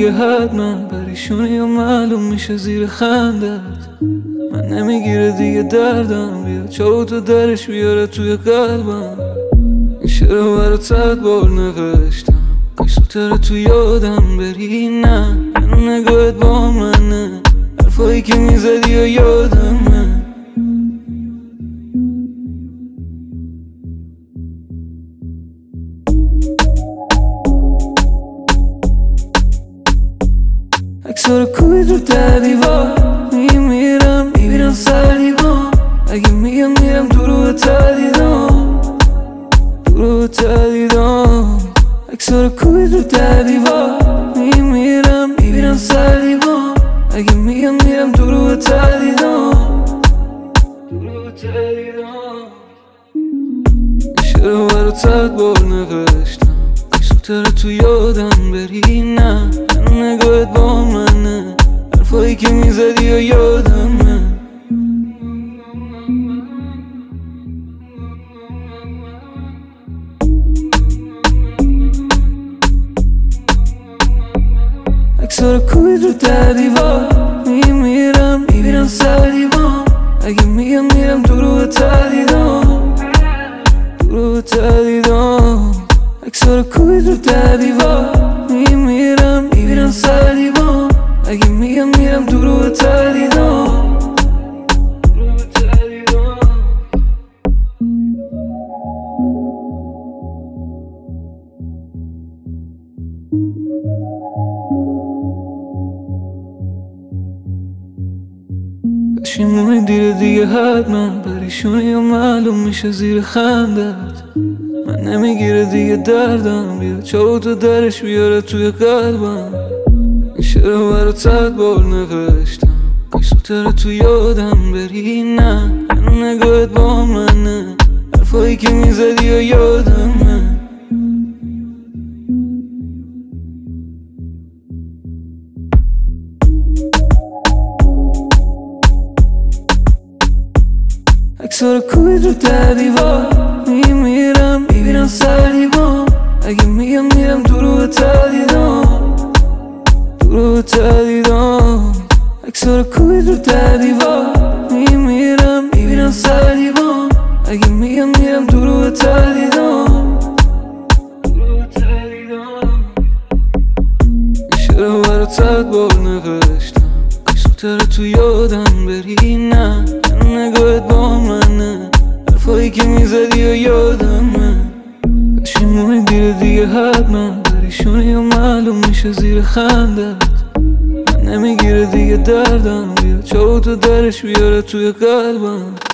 دیگه حتما پریشونی یا معلوم میشه زیر خندت. من نمیگیره دیگه دردم، بیا چاو تو درش بیاره توی قلبم. این شعر رو برات 100 بار نوشتم، کاش زودتر تو یادم بری. نه منو نگاهت با منه، حرفایی که میزدی و یادمه. عکس‌ها رو کوبید رو در دیوار، میمیرم میبینم سر دیوار. اگه میگم میرم تو رو تدیدم، تو رو تدیدم. عکس‌ها رو کوبید رو در دیوار، میمیرم میبینم سر دیوار. اگه میگم میرم تو رو تدیدم، تو رو تدیدم. شعر رو برات 100 بار نوشتم، کاش زودتر تو یادم بری. نه منو نگاهت با منه، حرفایی که میزدی و یادمه. عکس‌ها رو کوبید رو در دیوار، میمیرم میبینم سر دیوار. اگه میگم میرم تو رو تدیدم، تو رو تدیدم. عکس‌ها رو کوبید رو در دیوار، میمیرم میبینم سر دیوار. اگه میگم میرم تو رو تدیدم، تو رو تدیدم. پشیمونی دیگه حتما پریشونی یا معلوم میشه زیر خندت. من نمیگیره دیگه دردم، بیا چاو تو درش بیاره توی قلبم. این شعر رو برات 100 بار نوشتم، کاش زودتر تو یادم بری. نه منو نگاهت با منه، حرفایی که میزدی و یادمه. عکس‌ها رو کوبید رو در دیوار، میمیرم میبینم سر دیوار. اگه میگم میرم تو رو تدیدم، تو رو تدیدم. عکس‌ها رو کوبید رو در دیوار، میمیرم میبینم سر دیوار. اگه میگم میرم تو رو تدیدم، تو رو تدیدم. شعر رو برات 100 بار نوشتم، کاش زودتر تو یادم بری. نه منو نگاهت با منه، حرفایی که میزدی و یادمه. پشیمونی دیگه حتما پریشونی یا معلوم میشه زیر خندت. من نمیگیره دیگه دردم، بیا چاو تو درش بیاره توی قلبم.